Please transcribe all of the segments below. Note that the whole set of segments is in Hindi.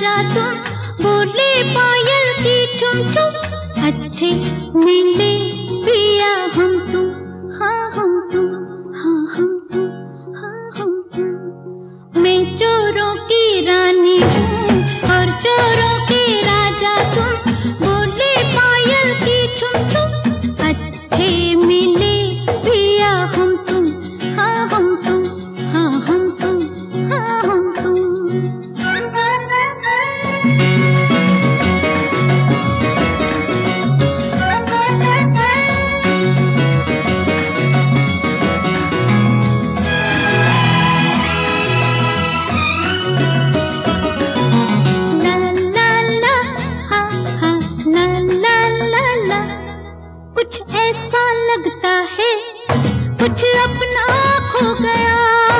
राजा तुम, बोले पायल की चुम चुम, अच्छे मिले पिया हम तुम, हाँ हम तुम, हाँ हम तुम, हाँ हम तुम। मैं चोरों की रानी हूँ और चोरों के राजा तुम, बोले पायल की चुम चुम, अच्छे मिले पिया हम तुम, हाँ हम तुम, हाँ हम तुम, हाँ हम तुम। कुछ ऐसा लगता है कुछ अपना खो गया,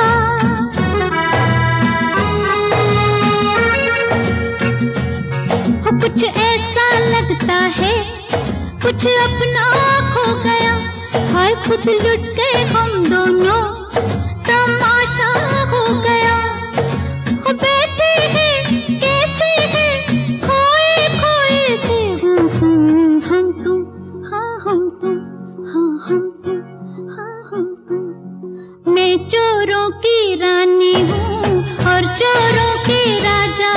कुछ ऐसा लगता है कुछ अपना खो गया, हाय खुद लुट गए हम दोनों, तमाशा हो गया। बैठे हैं कैसे हैं खोए खोए से गुमसुम, हम तुम, हाँ हम तुम, हाँ हम तुम, हाँ हम तुम। मैं चोरों की रानी हूँ और चोरों के राजा